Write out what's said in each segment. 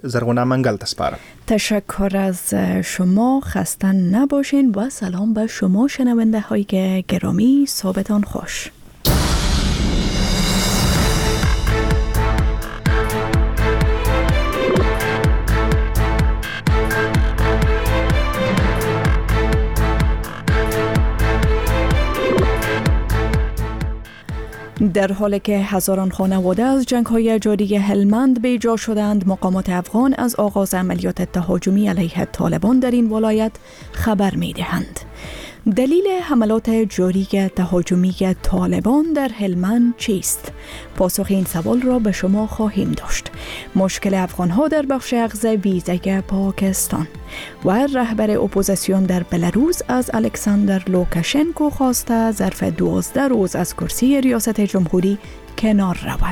زرغونه منگل تسپارم. تشکر از شما، خسته نباشین و سلام به شما شنونده های گرامی. صبحتان خوش. در حالی که هزاران خانواده از جنگ‌های جاری هلمند بیجا شدند، مقامات افغان از آغاز عملیات تهاجمی علیه طالبان در این ولایت خبر می‌دهند. دلیل حملات جاری تهاجمی طالبان در هلمند چیست؟ پاسخ این سوال را به شما خواهیم داشت. مشکل افغان‌ها در بخش اخذ ویزای پاکستان و رهبر اپوزیسیون در بلاروس از الکساندر لوکاشنکو خواسته ظرف 12 روز از کرسی ریاست جمهوری کنار رود.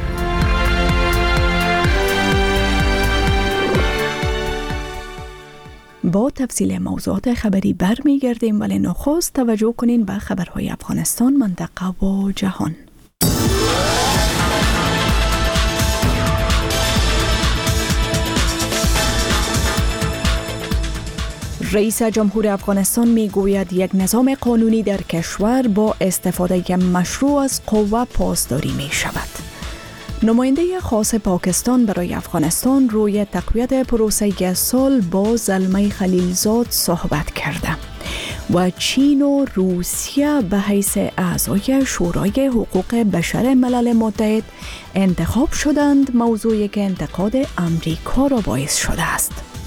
با تفصیل موضوعات خبری برمیگردیم، ولی نخست توجه کنین به خبرهای افغانستان، منطقه و جهان. رئیس جمهور افغانستان میگوید یک نظام قانونی در کشور با استفاده مشروع از قوه پاسداری می شود. نماینده خاص پاکستان برای افغانستان روی تقویت پروسه صلح با زلمه خلیلزاد صحبت کرده و چین و روسیه به حیث اعضای شورای حقوق بشر ملل متحد انتخاب شدند، موضوعی که انتقاد امریکا را باعث شده است.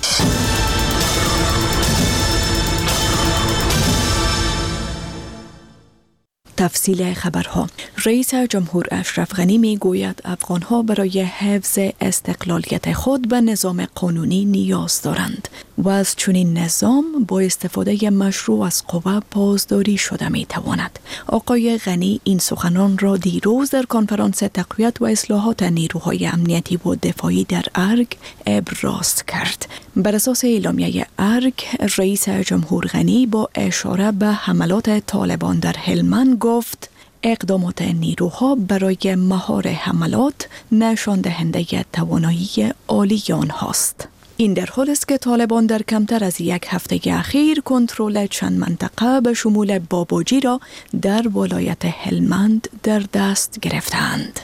تفصیل خبرها. رئیس جمهور اشرف غنی می گوید افغانها برای حفظ استقلالیت خود به نظام قانونی نیاز دارند و از چنین نظام با استفاده مشروع از قوه پاسداری شده می تواند. آقای غنی این سخنان را دیروز در کنفرانس تقویت و اصلاحات نیروهای امنیتی و دفاعی در ارگ ابراز کرد. بر اساس اعلامیه ارگ، رئیس جمهور غنی با اشاره به حملات طالبان در هلمند گفت اقدامات نیروها برای مهار حملات نشان دهنده توانایی عالی آنهاست. این در حالی است که طالبان در کمتر از یک هفته اخیر کنترل چند منطقه به شمول بابوجی را در ولایت هلمند در دست گرفتند.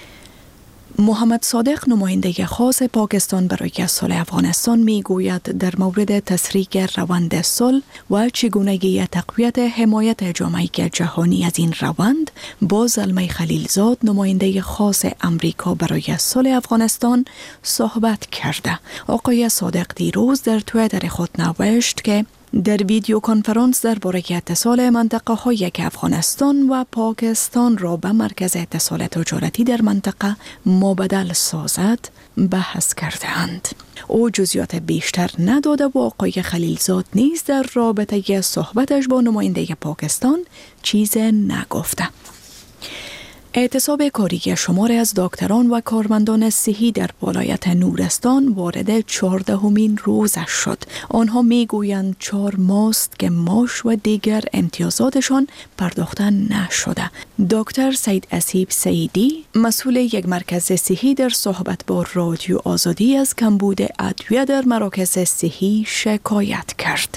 محمد صادق، نماینده خاص پاکستان برای صلح افغانستان، می گوید در مورد تسریع روند صلح و چگونگی تقویت حمایت جامعه جهانی از این روند با زلمه خلیلزاد، نماینده خاص امریکا برای صلح افغانستان، صحبت کرده. آقای صادق دیروز در توییتر خود نوشت که در ویدیو کنفرانس درباره اتصال منطقه هایی که افغانستان و پاکستان را به مرکز اتصال تجارتی در منطقه مبادل سازد بحث کردند. او جزئیات بیشتر نداده و آقای خلیلزاد نیز در رابطه صحبتش با نماینده پاکستان چیز نگفته. اعتصاب کاری شمار از دکتران و کارمندان صحی در ولایت نورستان وارد 14مین روزش شد. آنها میگویند 4 ماست که معاش و دیگر امتیازاتشان پرداخته نشده. دکتر سید اسیب سیدی، مسئول یک مرکز صحی، در صحبت با رادیو آزادی از کمبود ادویه در مراکز صحی شکایت کرد.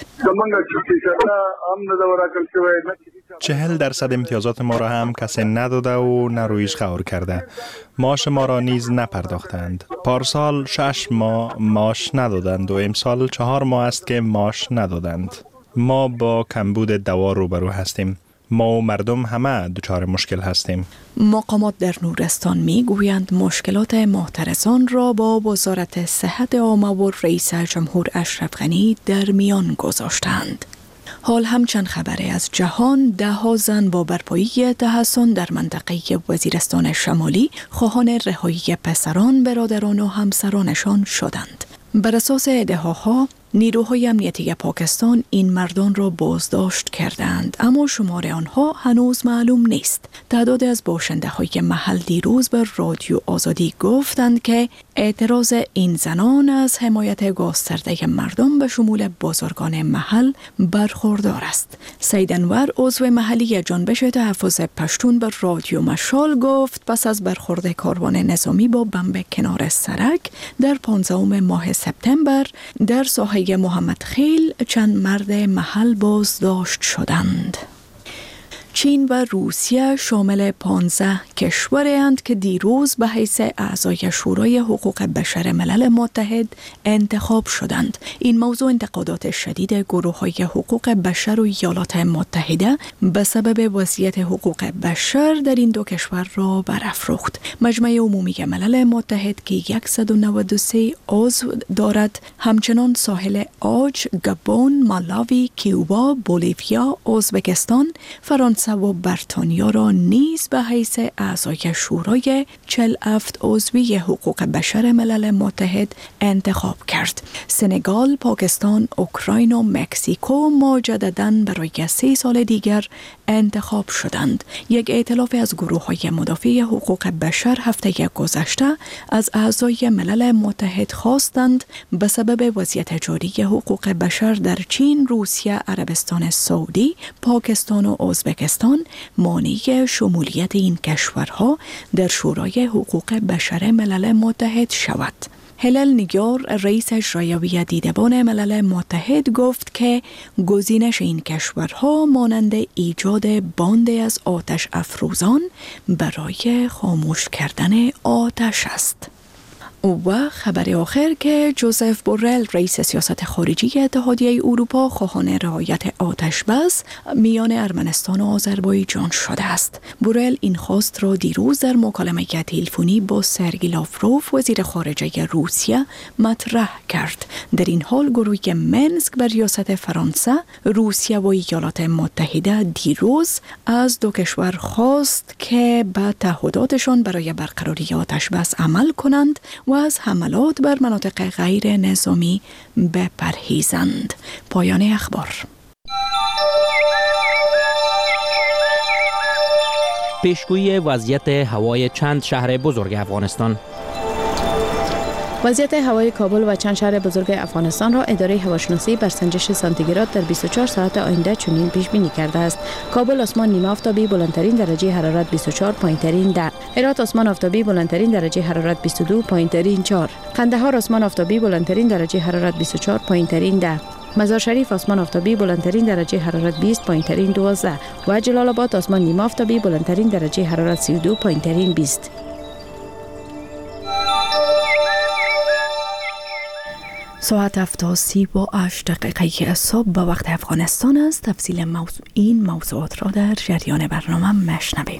40% امتیازات ما را هم کسی نداده و نه رویش خبر کرده. معاش ما را نیز نپرداختند. پارسال 6 ماه معاش ندادند و امسال 4 ماه است که معاش ندادند. ما با کمبود دوا روبرو هستیم. ما و مردم همه دچار مشکل هستیم. مقامات در نورستان می گویند مشکلات محترسان را با وزارت صحت عامه و رئیس جمهور اشرف غنی در میان گذاشتند. حال همچند خبری از جهان، 10 زن با برپایی تحصن در منطقه وزیرستان شمالی خواهان رهایی پسران، برادران و همسرانشان شدند. بر اساس ادعاها نیروهای امنیتی پاکستان این مردان را بازداشت کردند، اما شمار آنها هنوز معلوم نیست. تعداد از باشنده های محل دیروز به رادیو آزادی گفتند که اعتراض این زنان از حمایت گسترده مردم به شمول بازرگان محل برخوردار است. سید انور، عضو محلی جنبش تحفظ پشتون، به رادیو مشال گفت پس از برخورد کاروان نظامی با بمب کنار سرک در 15 ماه سپتامبر در ساحه محمد خیل چند مرد محل بازداشت شدند. چین و روسیه شامل 15 کشورند که دیروز به حیث اعضای شورای حقوق بشر ملل متحد انتخاب شدند. این موضوع انتقادات شدید گروه‌های حقوق بشر و ایالات متحده به سبب وضعیت حقوق بشر در این دو کشور را برافروخت. مجمع عمومی ملل متحد که 193 عضو دارد همچنان ساحل عاج، گابون، مالاوی، کیوبا، بولیویا، ازبکستان، فرانسه و بریتانیا را نیز به حیث اعضای شورای 47 عضوی حقوق بشر ملل متحد انتخاب کرد. سنگال، پاکستان، اوکراین و مکزیکو مجدداً برای 3 سال دیگر انتخاب شدند. یک ائتلاف از گروه‌های مدافع حقوق بشر هفته گذشته از اعضای ملل متحد خواستند به سبب وضعیت جاری حقوق بشر در چین، روسیه، عربستان سعودی، پاکستان و ازبکستان مانع شمولیت این کشورها در شورای حقوق بشر ملل متحد شود. هلال نیگار، رئیس اجرایی دیدبان ملل متحد، گفت که گزینش این کشورها مانند ایجاد باند از آتش افروزان برای خاموش کردن آتش است. و خبر آخر که جوزف بورل، رئیس سیاست خارجی اتحادیه اروپا، خواهان رعایت آتش بس میان ارمنستان و آذربایجان شده است. بورل این خواست را دیروز در مکالمه تلفنی با سرگئی لاوروف، وزیر خارجه روسیه، مطرح کرد. در این حال گروه منسک بر ریاست فرانسه، روسیه و ایالات متحده دیروز از دو کشور خواست که به تعهداتشان برای برقراری آتش بس عمل کنند و از حملات بر مناطق غیر نظامی بپرهیزند. پایان اخبار. پیشگویی وضعیت هوای چند شهر بزرگ افغانستان. وضعیت هوای کابل و چند شهر بزرگ افغانستان را اداره هواشناسی بر سنجش سانتیگراد در 24 ساعت آینده چنین پیش بینی کرده است: کابل آسمان نیمه آفتابی، بلندترین درجه حرارت 24، پایینترین 10. هرات آسمان آفتابی، بلندترین درجه حرارت 22، پایینترین 4. قندهار آسمان آفتابی، بلندترین درجه حرارت 24، پایینترین 10. مزار شریف آسمان آفتابی، بلندترین درجه حرارت 20، پایینترین 12 و جلال آباد آسمان نیمه آفتابی، بلندترین درجه حرارت 32، پایینترین 20. ساعت 7:38 صبح به وقت افغانستان است. تفصیل این موضوعات را در جریان برنامه مشنویم.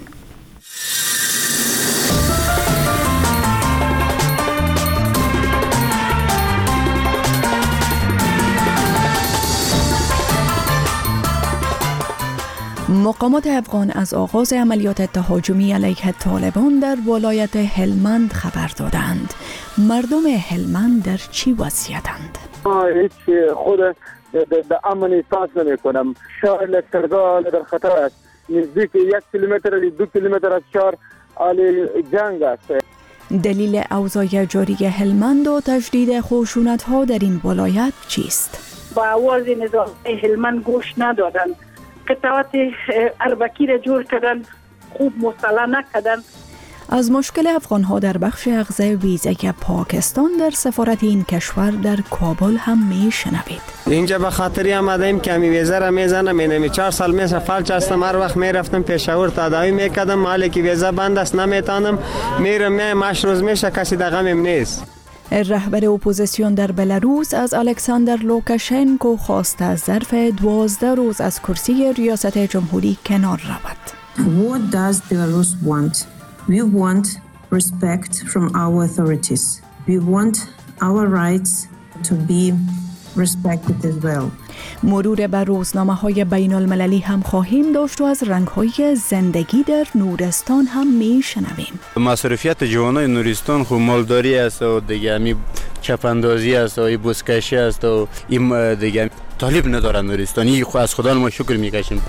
مقامات افغان از آغاز عملیات تهاجمی علیه طالبان در ولایت هلمند خبر دادند. مردم هلمند در چی وضعیتند؟ هیچ خود به امن احساس نمی کنم. شهر لشکرگاه در خطر است. نزدیک 1 کیلومتر 2 کیلومتر از شهر حال جنگ است. دلیل اوضاع جاری هلمند و تجدید خشونت‌ها در این ولایت چیست؟ با آواز نظام هلمند گوش ندادند. قطعات اربکی را جور کردن، خوب مصالحه نکردن. از مشکل افغان‌ها در بخش اخذ ویزای پاکستان در سفارت این کشور در کابل هم میشنوید. اینجا به خاطری آمدیم که می ویزا را میزنم. اینمی 4 سال می فلج هستم. هر وقت میرفتم پشاور تداوی میکردم. حالی که ویزا بند است نمیتونم. میرم مشروط میشه، کسی دغمم نیست. رهبر اپوزیسیون در بلاروس از الکساندر لوکاشنکو خواست از ظرف 12 روز از کرسی ریاست جمهوری کنار رود. What does Belarus want? We want respect from our authorities. We want our rights to be respect it as well. مرور بر روزنامه‌های بین المللی هم خواهیم داشت و از رنگ‌های زندگی در نورستان هم می‌شنویم. مصرفیت جوانای نورستان خو مالداری است و دیگه می چپاندازی است و بوسکشی است و این دیگه طالب ندارن نورستانی. خو از خدا ما شکر می‌کشیم.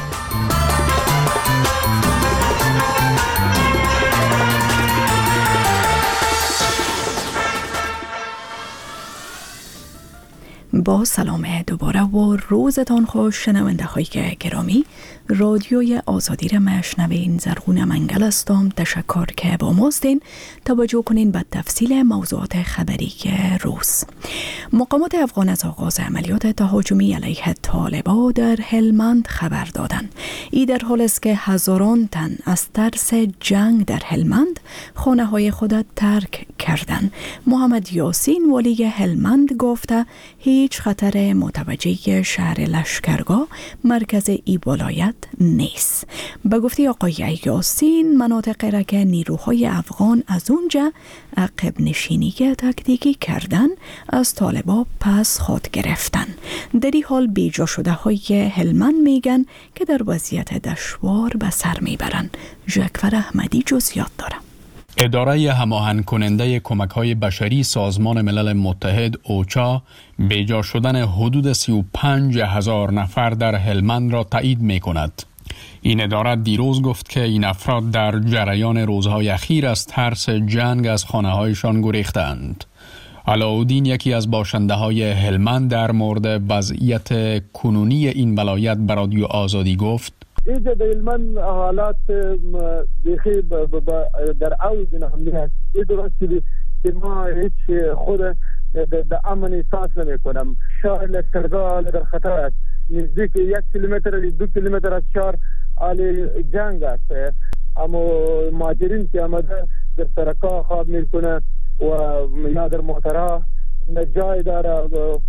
با سلام دوباره و روزتان خوش شنونده های گرامی. رادیوی آزادی را مشنوین. زرغون منگل هستم. تشکر که با ماستین. توجه کنین به تفصیل موضوعات خبری روز. مقامات افغان از آغاز عملیات تهاجمی علیه طالبان در هلمند خبر دادند. این در حال است که هزاران تن از ترس جنگ در هلمند خانه های خود ترک کردند. محمد یاسین ولی هلمند گفته هیچ خطر متوجه شهر لشکرگاه مرکز ای ولایت نیست. به گفته آقای یاسین مناطق را که نیروهای افغان از اونجا عقب نشینی تاکتیکی کردن از طالبان پس خود گرفتن. در این حال بیجا شده های هلمند میگن که در وضعیت دشوار به سر میبرن. جعفر احمدی جزئیات داره. اداره هماهنگ کننده کمک‌های بشری سازمان ملل متحد اوچا بیجا شدن حدود 35,000 نفر در هلمند را تایید می‌کند. این اداره دیروز گفت که این افراد در جریان روزهای اخیر از ترس جنگ از خانه‌هایشان گریختند. علاءالدین یکی از باشنده‌های هلمند در مورد وضعیت کنونی این ولایت به رادیو آزادی گفت: اینجا در هلمند حالات بخی در اوج نهمی هست. این درست که ما هیچ خود در امن احساس نمی کنم. شهر لشکرگاه در خطر است. نزدیک 1 کیلومتر 2 کیلومتر از شهر حال جنگ است. اما مهاجرین که آمده در سرکا خواب میکنه و یا در موترها جای داره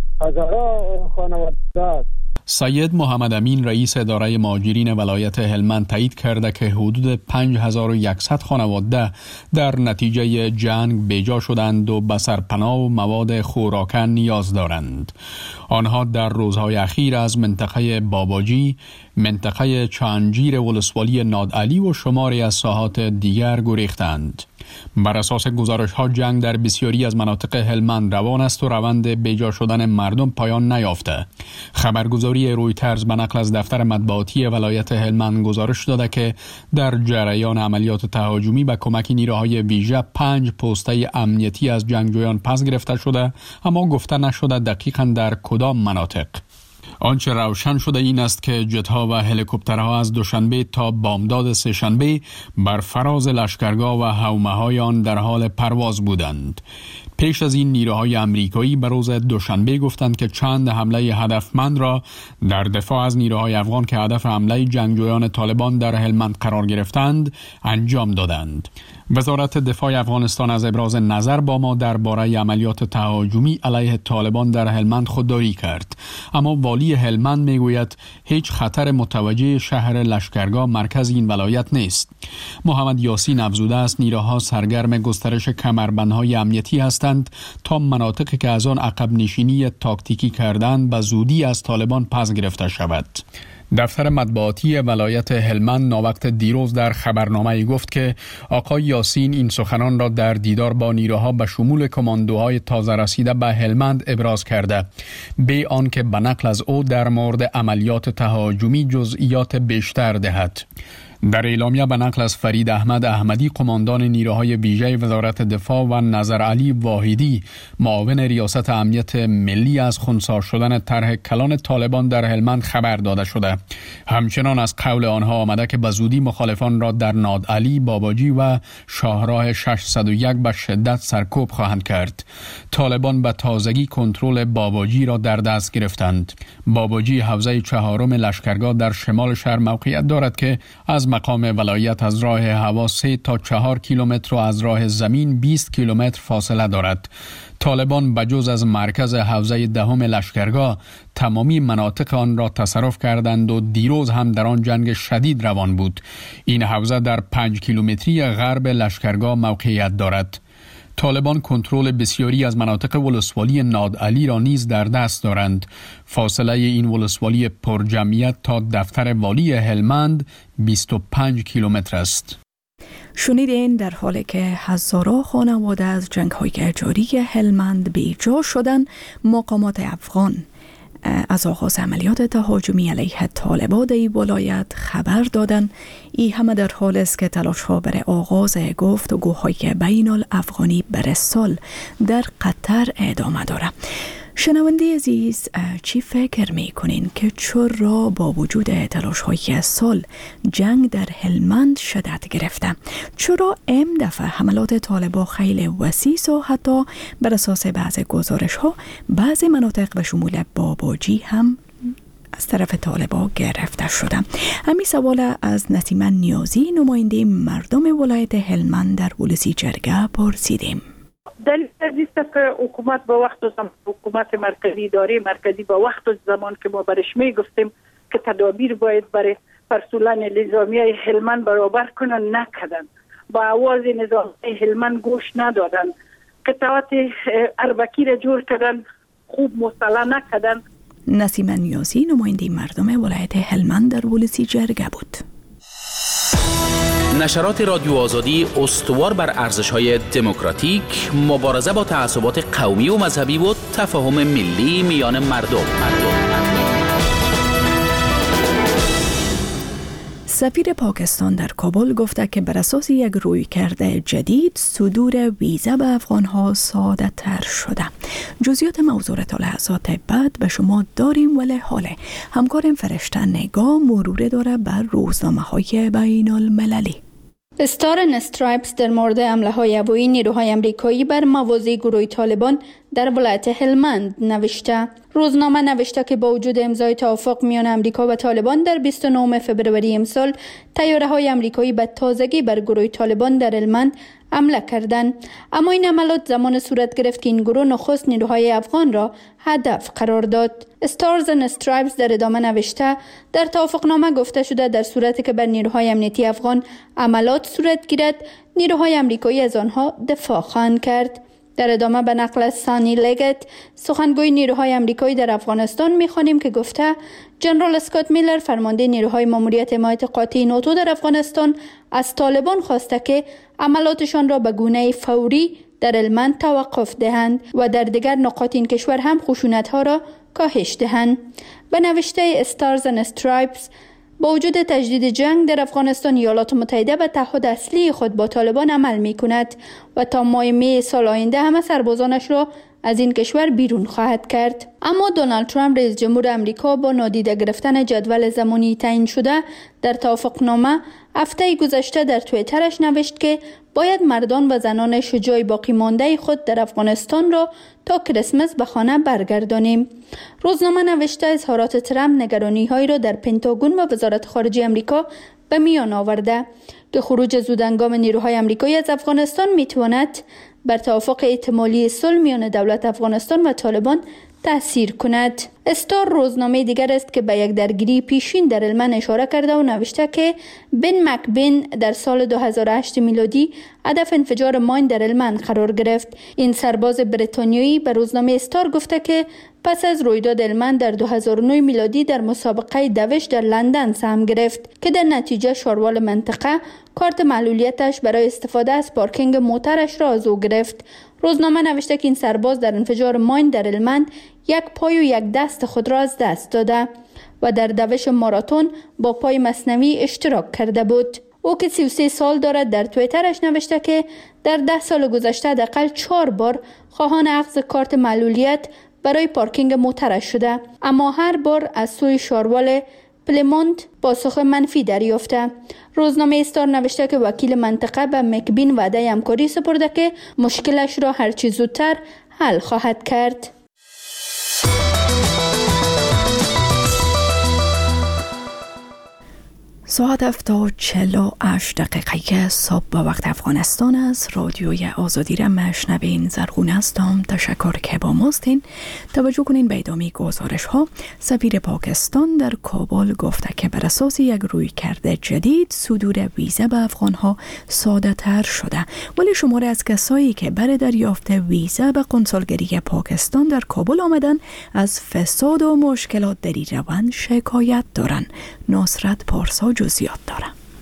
هزاران خانواده است. سید محمد امین رئیس اداره مهاجرین ولایت هلمند تایید کرده که حدود 5100 خانواده در نتیجه جنگ بیجا شدند و به سرپناه و مواد خوراکن نیاز دارند. آنها در روزهای اخیر از منطقه باباجی، منطقه چانجیر ولسوالی نادعلی و شماری از ساحات دیگر گریختند. بر اساس گزارش‌ها جنگ در بسیاری از مناطق هلمند روان است و روند بیجا شدن مردم پایان نیافته. خبرگزاری رویترز به نقل از دفتر مطبوعاتی ولایت هلمند گزارش داده که در جریان عملیات تهاجمی به کمک نیروهای ویژه 5 پسته امنیتی از جنگجویان پس گرفته شده، اما گفته نشده دقیقاً در کدام مناطق. آنچه روشن شده این است که جت‌ها و هلیکوپترها از دوشنبه تا بامداد سه‌شنبه بر فراز لشکرگاه و حومه‌های آن در حال پرواز بودند. پیش از این نیروهای امریکایی به روز دوشنبه گفتند که چند حمله هدفمند را در دفاع از نیروهای افغان که هدف حمله جنگجویان طالبان در هلمند قرار گرفتند انجام دادند. وزارت دفاع افغانستان از ابراز نظر با ما درباره عملیات تهاجمی علیه طالبان در هلمند خودداری کرد، اما والی هلمند میگوید هیچ خطر متوجه شهر لشکرگاه مرکز این ولایت نیست. محمد یاسین افزوده است نیروها سرگرم گسترش کمربندهای امنیتی هستند تا مناطقی که از آن عقب نشینی تاکتیکی کردند به زودی از طالبان پس گرفته شود. دفتر مطبوعاتی ولایت هلمند ناوقت دیروز در خبرنامه‌ای گفت که آقای یاسین این سخنان را در دیدار با نیروها به شمول کماندوهای تازه رسیده به هلمند ابراز کرده، به آنکه به نقل از او در مورد عملیات تهاجمی جزئیات بیشتر دهد. در اعلامیه به نقل از فرید احمد احمدی قماندان نیروهای ویژه وزارت دفاع و نظر علی واحدی معاون ریاست امنیت ملی از خنثی شدن طرح کلان طالبان در هلمند خبر داده شده. همچنان از قول آنها آمده که به زودی مخالفان را در نادعلی، باباجی و شاهراه 601 به شدت سرکوب خواهند کرد. طالبان به تازگی کنترل باباجی را در دست گرفتند. باباجی حوزه 4 لشکرگاه در شمال شهر موقعیت دارد که از مقام ولایت از راه هوا 3 تا 4 کیلومتر و از راه زمین 20 کیلومتر فاصله دارد. طالبان بجز از مرکز حوزه 10 لشکرگاه تمامی مناطق آن را تصرف کردند و دیروز هم در آن جنگ شدید روان بود. این حوزه در 5 کیلومتری غرب لشکرگاه موقعیت دارد. طالبان کنترل بسیاری از مناطق ولسوالی نادعلی را نیز در دست دارند. فاصله این ولسوالی پرجمعیت تا دفتر والی هلمند 25 کیلومتر است. شنیدین در حالی که هزاران خانواده از جنگ‌های جاری هلمند بی‌جا شدن، مقامات افغان از آغاز عملیات تهاجمی علیه طالبان در این ولایت خبر دادن. این همه در حال است که تلاش‌ها برای آغاز گفتگوهای بین الافغانی برای سال در قطر ادامه داره. شنونده عزیز، چی فکر میکنین که چرا با وجود تلاش‌های سال جنگ در هلمند شدت گرفته؟ چرا این دفعه حملات طالبان خیلی وسیع و حتی بر اساس بعض گزارش‌ها بعضی مناطق به شمول باباجی هم از طرف طالبان گرفته شده؟ همین سوال از نسیمه نیازی، نماینده مردم ولایت هلمند در ولسی جرگه پرسیدیم. دلیل است که حکومت با وقت و زمان، حکومت مرکزی، اداره مرکزی با وقت و زمان که ما برش می گفتیم که تدابیر باید برای پرسولان نظامیه هلمند برابر کنن، نکردن. با آواز نظامیه هلمند گوش ندادن. قطعات اربکی را جور کردن، خوب مصالحه نکردن. نسیمه نیازی، نماینده مردم ولایت هلمند در ولسی جرگه بود. نشرات رادیو آزادی استوار بر ارزش‌های دموکراتیک، مبارزه با تعصبات قومی و مذهبی و تفاهم ملی میان مردم. سفیر پاکستان در کابل گفته که بر اساس یک رویکرد جدید صدور ویزا به افغان‌ها ساده‌تر شده. جزئیات موضوع را تا لحظات بعد به شما داریم، ولی حالا همکارم فرشته نگاه مرور داره بر روزنامه‌های بین المللی. استار اند استرایپس در مورد حمله‌های هوایی نیروهای آمریکایی بر مواضع گروه طالبان در ولایت هلمند نوشته. روزنامه نوشته که با وجود امضای توافق میان آمریکا و طالبان در 29 فوریه امسال، طیاره‌های آمریکایی به تازگی بر گروه طالبان در هلمند حمله کردند. اما این عملیات زمان صورت گرفت که این گروه نخست نیروهای افغان را هدف قرار داد. استارز اند استرایپس در ادامه نوشته در توافقنامه گفته شده در صورتی که بر نیروهای امنیتی افغان عملیات صورت گیرد، نیروهای آمریکایی از آنها دفاع خواهند کرد. در ادامه به نقل از سانی لگت، سخنگوی نیروهای آمریکایی در افغانستان، می‌خوانیم که گفته جنرال اسکات میلر، فرمانده نیروهای ماموریت حمایت قاطع ناتو در افغانستان، از طالبان خواسته که عملاتشان را به گونه فوری در هلمند توقف دهند و در دیگر نقاط این کشور هم خشونت‌ها را کاهش دهند. به نوشته استارز اند استرایپس، با وجود تجدید جنگ در افغانستان، ایالات متحده به تعهد اصلی خود با طالبان عمل می کند و تا ماه می سال آینده همه سربازانش را از این کشور بیرون خواهد کرد. اما دونالد ترامپ، رئیس جمهور امریکا، با نادیده گرفتن جدول زمانی تعیین شده در توافقنامه هفته گذشته در توییترش نوشت که باید مردان و زنان شجاع باقی مانده خود در افغانستان را تا کریسمس به خانه برگردانیم. روزنامه نوشته اظهارات ترامپ نگرانی‌هایی را در پنتاگون و وزارت خارجه امریکا به میان آورده که خروج زودهنگام نیروهای آمریکایی از افغانستان میتواند بر توافق احتمالی صلح میان دولت افغانستان و طالبان تأثیر کند. استار روزنامه دیگر است که به یک درگیری پیشین در هلمند اشاره کرده و نوشته که بن مکبین در سال 2008 میلادی هدف انفجار ماین در هلمند قرار گرفت. این سرباز بریتانیایی به روزنامه استار گفته که پس از رویداد هلمند در 2009 میلادی در مسابقه دوش در لندن سهم گرفت که در نتیجه شاروال منطقه کارت معلولیتش برای استفاده از پارکینگ موترش را از او گرفت. روزنامه نوشته که این سرباز در انفجار ماین در هلمند یک پای و یک دست خود را از دست داده و در دوش ماراتون با پای مصنوعی اشتراک کرده بود. او که 33 سال دارد در توییترش نوشته که در 10 سال گذشته حداقل 4 بار خواهان اخذ کارت معلولیت برای پارکینگ موترش شده، اما هر بار از سوی شاروال پلمونت پاسخ منفی دریافته. روزنامه استار نوشته که وکیل منطقه به مکبین وعده همکاری سپرده که مشکلش را هرچی زودتر حل خواهد کرد. ساعت 7:48 صبح به وقت افغانستان است. رادیوی آزادی را مشنوین. زرغون هستم. تشکر که با ماستین. توجه کنین به ادامه گزارش ها. سفیر پاکستان در کابل گفته که بر اساس یک رویکرد جدید صدور ویزا به افغان ها ساده تر شده، ولی شماری از کسایی که برای دریافت ویزا به کنسولگری پاکستان در کابل آمدن از فساد و مشکلات در این روند شکایت دارند. نصرت پارسا جزئیات داره.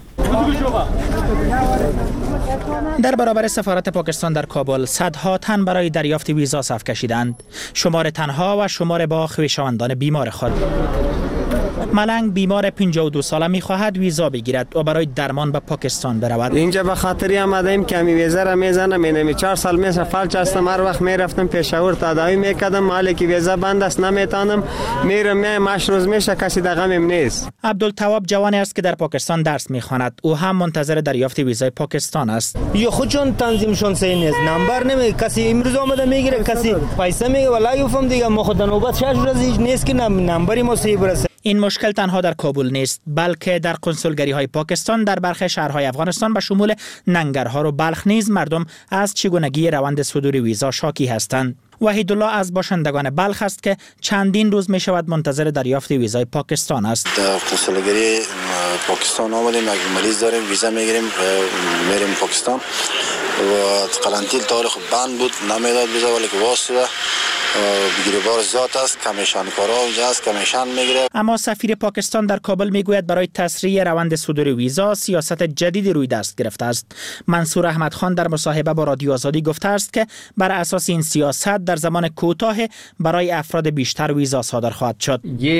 در برابر سفارت پاکستان در کابل صدها تن برای دریافت ویزا صف کشیدند. شمار تنها و شمار با خویشاوندان بیمار خود. ملنگ بیمار 52 ساله می‌خواهد ویزا بگیرد و برای درمان به پاکستان برود. اینجا به خاطری آمدیم که می ویزا را میزنم. اینم 4 سال میشه فلج هستم. هر وقت میرفتم پشاور تداوی میکردم. مالی که ویزا بند است نمیتونم. میرم ماش روز میشه کسی دغمم نیست. عبدالتواب جوانی است که در پاکستان درس میخواند. او هم منتظر دریافت ویزای پاکستان است. یا خودشون تنظیمشون صحیح نیست. نمبر نمی کسی امروز آمده میگیره، کسی پیسه میگه ولی گفتم دیگه ما خود نوبت 6 روز هیچ نیست که نمبری ما صحیح برسه. این مشکل تنها در کابل نیست، بلکه در کنسولگری های پاکستان در برخی شهرهای افغانستان به شمول ننگرهار و بلخ نیز مردم از چگونگی روند صدور ویزا شاکی هستند. وحیدالله از باشندگان بلخ است که چندین روز می شود منتظر دریافت ویزای پاکستان است. در کنسولگری پاکستان آمدیم، یک مریض داریم، ویزا میگیریم، میریم پاکستان و قرنطینه تاریخ بند بود، نمیداد ویزا، ولی که واسطه بگیربار زیاد است، کمیشن کارا اونجا است، کمیشن میگیره. اما سفیر پاکستان در کابل میگوید برای تسریع روند صدور ویزا سیاست جدیدی روی دست گرفته است. منصور احمد خان در مصاحبه با رادیو آزادی گفته است که بر اساس این سیاست در زمان کوتاه برای افراد بیشتر ویزا صادر خواهد شد.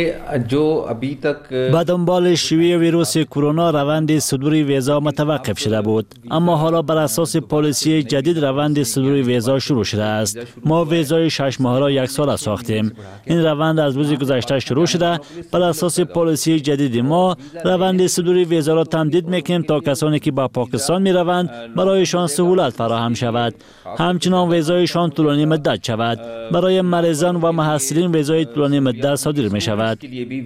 با دنبال شیوع ویروس کرونا روند صدور ویزا متوقف شده بود، اما حالا بر اساس پالیسی جدید روند صدور ویزا شروع شده است. ما ویزای 6 ماه را 1 سال ساختیم. این روند از روز گذشته شروع شده. بر اساس پالیسی جدید ما روند صدور ویزا را تمدید میکنیم تا کسانی که با پاکستان می روند برایشان سهولت فراهم شود. همچنان ویزایشان طولانی مدت شود. برای مریضان و محصلین ویزای طولانی مدت صادر می شود.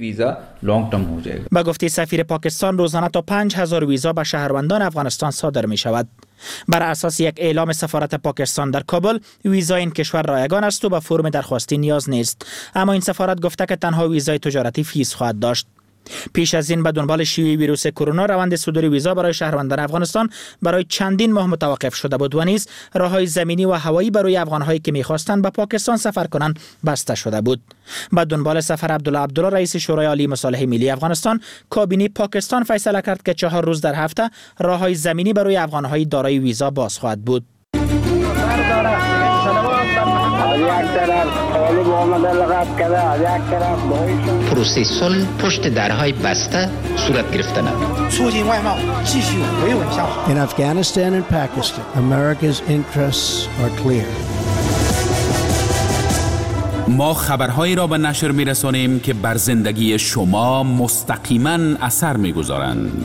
با گفته سفیر پاکستان روزانه تا 5000 ویزا به شهروندان افغانستان صادر می شود. بر اساس یک اعلام سفارت پاکستان در کابل ویزا این کشور رایگان است و به فرم درخواستی نیاز نیست، اما این سفارت گفته که تنها ویزای تجارتی فیس خواهد داشت. پیش از این به دنبال شیوع ویروس کرونا روند صدور ویزا برای شهروندان افغانستان برای چندین ماه متوقف شده بود و نیز راههای زمینی و هوایی برای افغان‌هایی که می‌خواستند به پاکستان سفر کنند بسته شده بود. به دنبال سفر عبدالله رئیس شورای عالی مصالحه ملی افغانستان، کابینه پاکستان فیصله کرد که 4 روز در هفته راههای زمینی برای افغان‌های دارای ویزا باز خواهد بود. پروسه صلح پشت درهای بسته صورت گرفته نبود. In Afghanistan and Pakistan, America's interests are clear. ما خبرهایی را به نشر می‌رسانیم که بر زندگی شما مستقیما اثر می‌گذارند.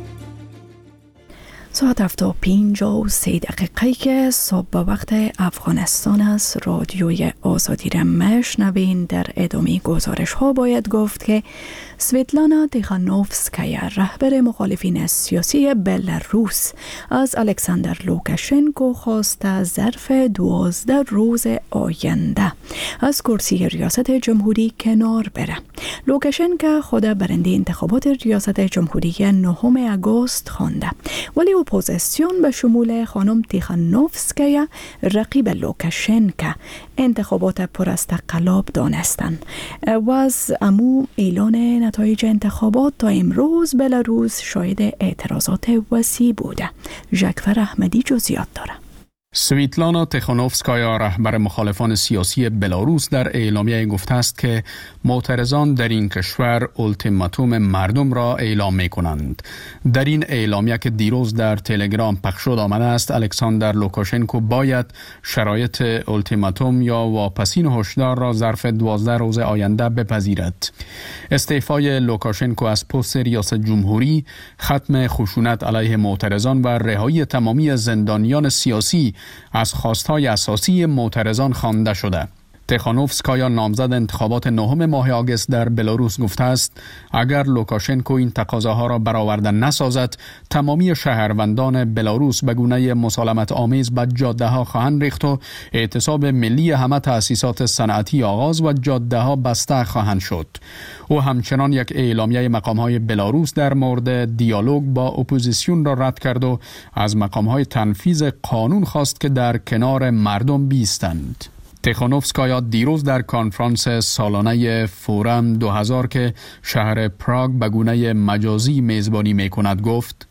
ساعت 7:53 که صبح به وقت افغانستان است. رادیوی آزادی را مشنوین. در ادامه گزارش ها باید گفت که سویتلانا تیخانوفسکایا رهبر مخالفین سیاسی بلاروس از الکساندر لوکاشنکو خواسته ظرف 12 روز آینده از کرسی ریاست جمهوری کنار بره. لوکاشنکو خود برنده انتخابات ریاست جمهوری 9 آگوست خوانده، ولی اپوزیسیون به شمول خانم تیخانوفسکایا رقیب لوکاشنکو انتخابات پر از تقلب دانستند و از امو اعلان نتایج انتخابات تا امروز بلاروس شاهد اعتراضات وسیع بوده. ژکفر احمدی جزئیات داره. سویتلانا تیخانوفسکایا رهبر مخالفان سیاسی بلاروس در اعلامیه گفته است که معترضان در این کشور اولتیماتوم مردم را اعلام می کنند. در این اعلامیه که دیروز در تلگرام پخش شد آمده است الکساندر لوکاشنکو باید شرایط اولتیماتوم یا واپسین هشدار را ظرف 12 روز آینده بپذیرد. استعفای لوکاشنکو از پست ریاست جمهوری، ختم خشونت علیه معترضان و رهایی تمامی زندانیان سیاسی از خواستهای اساسی معترضان خوانده شده. تخانوفسکایا نامزد انتخابات 9 ماه آگوست در بلاروس گفته است اگر لوکاشنکو این تقاضاها را برآورده نسازد تمامی شهروندان بلاروس به گونه مسالمت آمیز به جاده ها خواهند ریخت و اعتصاب ملی همه تأسیسات صنعتی آغاز و جاده ها بسته خواهند شد. او همچنان یک اعلامیه مقام های بلاروس در مورد دیالوگ با اپوزیسیون را رد کرد و از مقام های تنفیذ قانون خواست که در کنار مردم بیستند. تخانوفسکایا دیروز در کنفرانس سالانه فورم 2000 که شهر پراگ به گونه مجازی میزبانی میکند گفت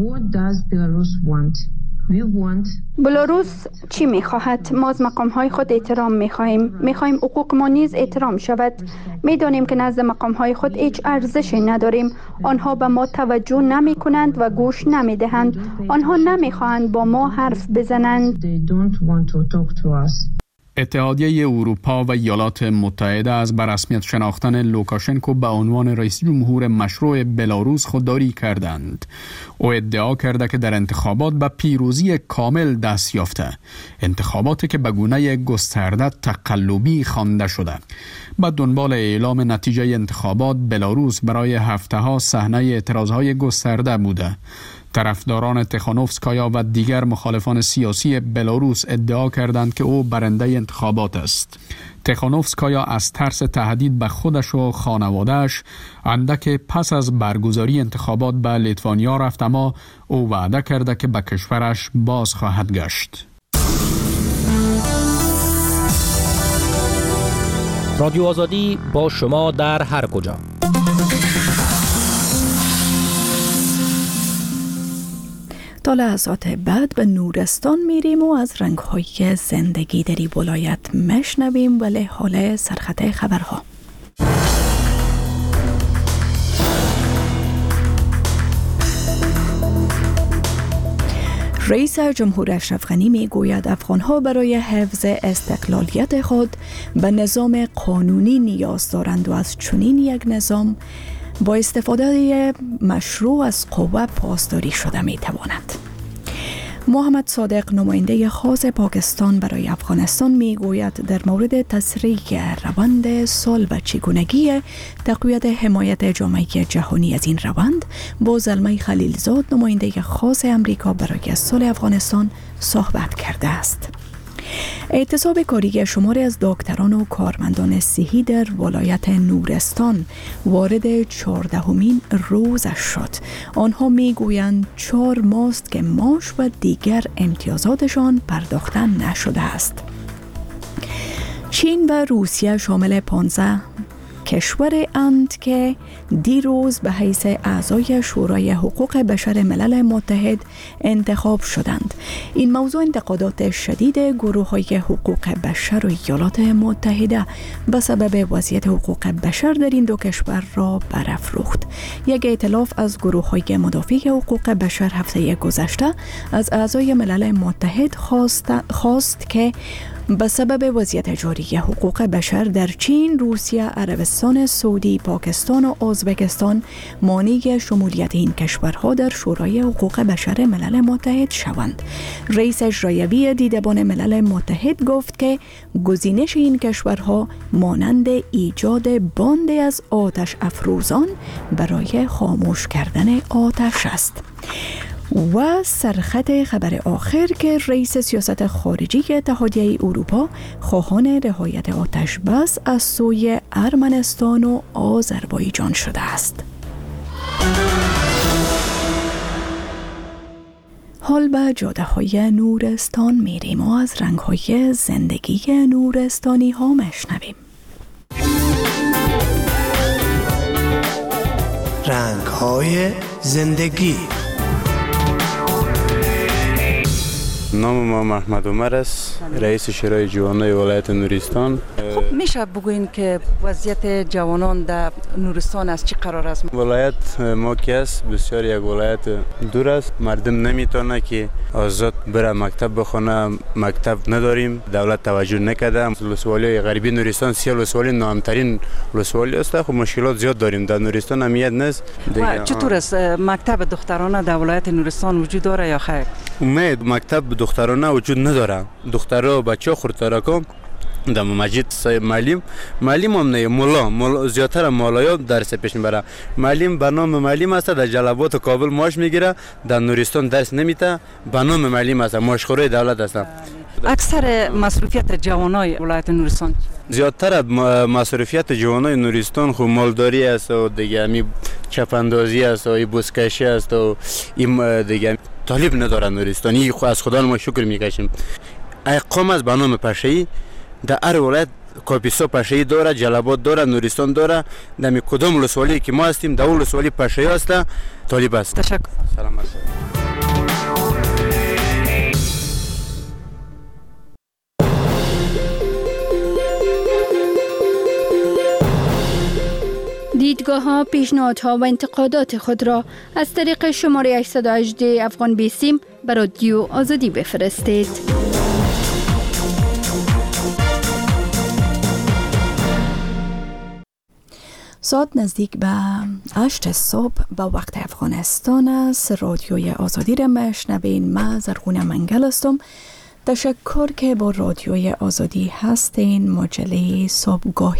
بلاروس چی میخواهد؟ ما از مقامهای خود احترام میخواهیم حقوق ما نیز احترام شود. میدانیم که نزد مقامهای خود هیچ ارزشی نداریم. آنها به ما توجه نمی کنند و گوش نمی دهند. آنها نمیخواهند با ما حرف بزنند. اتحادیه اروپا و ایالات متحده از به رسمیت شناختن لوکاشنکو به عنوان رئیس جمهور مشروع بلاروس خودداری کردند. او ادعا کرده که در انتخابات به پیروزی کامل دست یافته، انتخاباتی که به گونه گسترده تقلبی خوانده شده. به دنبال اعلام نتیجه انتخابات بلاروس برای هفته‌ها صحنه اعتراضهای گسترده بوده. طرفداران تخانوفسکایا و دیگر مخالفان سیاسی بلاروس ادعا کردند که او برنده انتخابات است. تخانوفسکایا از ترس تهدید به خودش و خانواده‌اش اندک پس از برگزاری انتخابات به لیتوانیا رفت، اما او وعده کرده که به کشورش باز خواهد گشت. رادیو آزادی با شما در هر کجا. تا لحظات بعد به نورستان میریم و از رنگ‌های زندگی در این ولایت مشنویم، ولی حال سرخط خبرها. رئیس جمهور اشرف غنی میگوید افغان‌ها برای حفظ استقلالیت خود به نظام قانونی نیاز دارند و از چنین یک نظام با استفاده مشروع از قوه پاسداری شده می تواند. محمد صادق نماینده خاص پاکستان برای افغانستان می گوید در مورد تسریع روند صلح و چگونگی تقویت حمایت جامعه جهانی از این روند با زلمه خلیلزاد نماینده خاص امریکا برای صلح افغانستان صحبت کرده است. اعتصاب کاری شماری از دکتران و کارمندان صحی در ولایت نورستان وارد 14مین روزش شد. آنها میگویند 4 ماه است که معاش و دیگر امتیازاتشان پرداخته نشده است. چین و روسیه شامل 15 کشور اند که دیروز به حیث اعضای شورای حقوق بشر ملل متحد انتخاب شدند. این موضوع انتقادات شدید گروه‌های حقوق بشر و ایالات متحده به سبب وضعیت حقوق بشر در این دو کشور را برافروخت. یک ائتلاف از گروه‌های مدافع حقوق بشر هفته گذشته از اعضای ملل متحد خواست که به سبب وضعیت جاری حقوق بشر در چین، روسیه، عربستان سعودی، پاکستان و ازبکستان مانع شمولیت این کشورها در شورای حقوق بشر ملل متحد شوند. رئیس اجرایی دیدبان ملل متحد گفت که گزینش این کشورها مانند ایجاد باند از آتش افروزان برای خاموش کردن آتش است. و سرخط خبر آخر که رئیس سیاست خارجی اتحادیه اروپا خواهان رعایت آتش بس از سوی ارمنستان و آذربایجان شده است. حال به جاده های نورستان میریم و از رنگ های زندگی نورستانی ها مشنویم. رنگ های زندگی. نام ما محمد عمر است، رئیس شورای جوانان ولایت نورستان. خب میشه بگوین که وضعیت جوانان در نورستان از چی قرار است؟ ولایت ما که است بسیار یک ولایت دور است، مردم نمیتونه که آزاد بره مکتب بخونه، مکتب نداریم، دولت توجه نکرده. ولسوالی غربی نورستان 30 ولسوالی نامترین ولسوالی است. خب مشکلات زیاد داریم در نورستان، اهمیت نیست. چطور است مکتب دخترانه در ولایت نورستان وجود داره یا خیر؟ مکتب دخترانه وجود نداره. دخترها و بچه‌ها خردترکان در مجید معلم هم نه، مولا زیادتر مالaya درس پیش میبره. معلم به نام معلم است، در جلبات کابل معاش میگیره، در نورستان درس نمیده، به نام معلم است، معاشخوره دولت است. اکثر مصروفیت جوانای ولایت نورستان زیادتر مصروفیت جوانای نورستان خو مالداری است و دیگه می چپاندازی است و بوسکشی است و این دیگه طالب نداره نورستانی. خو از خدا ما شکر میکشیم. اقام از به نام پشه‌ای در هر ولایت کاپیسا پشه‌ای داره، جلبات داره، نورستان داره. در کدام ولسوالی که ما هستیم در ولسوالی پشه‌ای است، طالب است. تشکر. سلام است. دیدگاه ها، پیشنهادها و انتقادات خود را از طریق شماره 818 افغان بیسیم به رادیو آزادی بفرستید. ساعت نزدیک به 8 صبح به وقت افغانستان است. رادیوی آزادی را میشنوین. من زرغونه منگل هستم. تشکر که با رادیوی آزادی هستین. مجله صبحگاه